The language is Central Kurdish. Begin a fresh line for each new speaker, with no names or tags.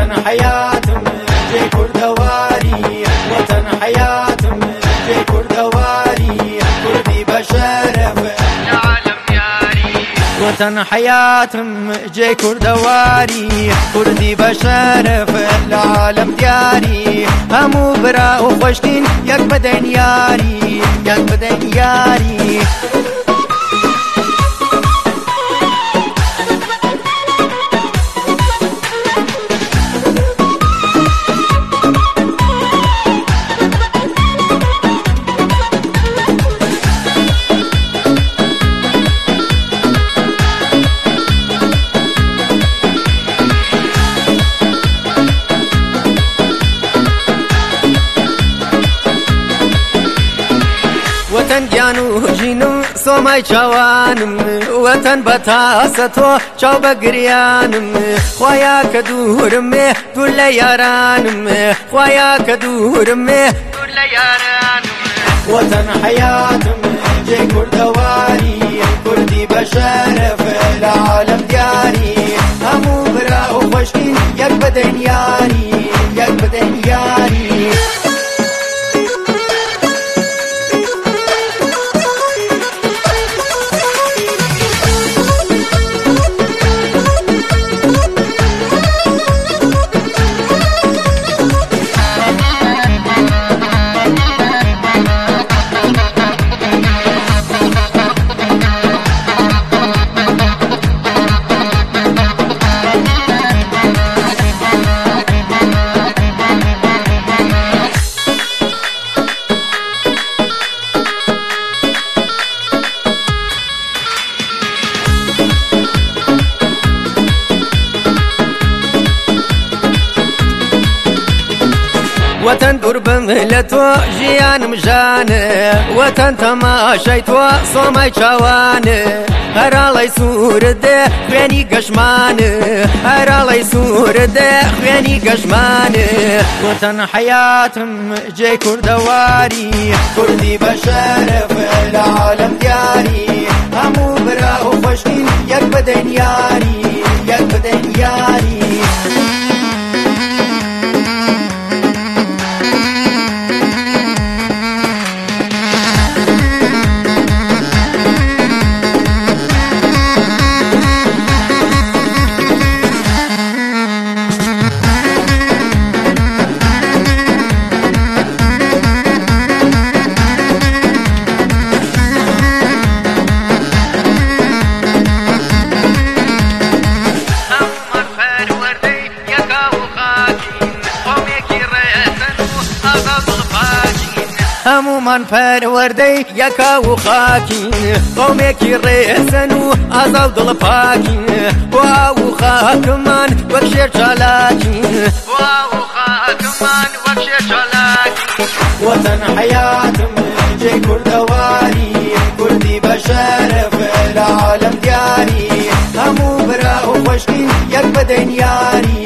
وطن حياتم جي كردواري وطن حياتم جي كردواري كردي بشرف العالم ياري وطن حياتم جي كردواري كردي بشرف العالم دياري همو برا وخشكين يك بدن ياري يك بدن ياري وطن گیانو جینم سومای چوانم وطن بتاستو چاو بگریانم خوایا کدورم دور لیارانم خوایا کدورم دور لیارانم وطن حیاتم جی کردواری کردی بشرف العالم دیاری همو برا و خوشکین یک بدن یاری یک بدن یاری وطن دور بمهلتو جيان مجانه وطن تماشيتو صومي چوانه هرالي سورده خويني قشمانه هرالي سورده خويني قشمانه وطن حياتم جي كردواري كردي بشرف العالم دياري همو برا وخشكين يك بدن ياري يك بدن ياري همو من پروردی یکا و خاکین قومی کی ریسن و آزاو دل پاکین و خاک من وکشیر چالاکین و خاک من وکشیر چالاکین وطن حیاتم جی کردواری کردی بشرف العالم دیاری همو برا و خوشکین یک بدن یاری